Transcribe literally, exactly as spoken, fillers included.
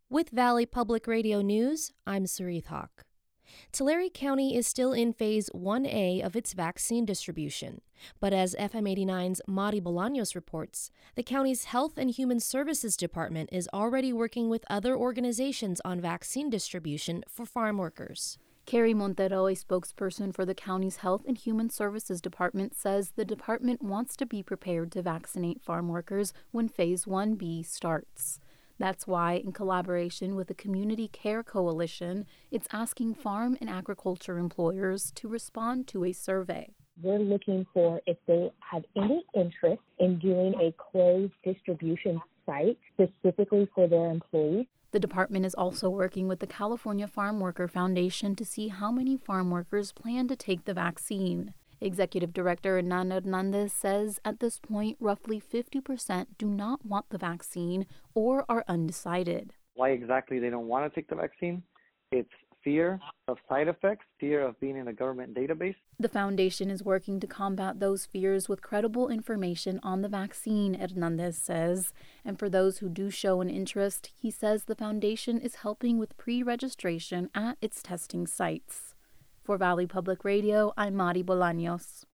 With Valley Public Radio News, I'm Sarith Hawk. Tulare County is still in Phase one A of its vaccine distribution, but as F M eighty-nine's Mari Bolaños reports, the county's Health and Human Services Department is already working with other organizations on vaccine distribution for farm workers. Carrie Montero, a spokesperson for the county's Health and Human Services Department, says the department wants to be prepared to vaccinate farm workers when Phase one B starts. That's why, in collaboration with the Community Care Coalition, it's asking farm and agriculture employers to respond to a survey. We're looking for if they have any interest in doing a closed distribution site specifically for their employees. The department is also working with the California Farm Worker Foundation to see how many farm workers plan to take the vaccine. Executive Director Hernan Hernandez says at this point, roughly fifty percent do not want the vaccine or are undecided. Why exactly they don't want to take the vaccine? It's fear of side effects, fear of being in a government database. The foundation is working to combat those fears with credible information on the vaccine, Hernandez says. And for those who do show an interest, he says the foundation is helping with pre-registration at its testing sites. For Valley Public Radio, I'm Mari Bolaños.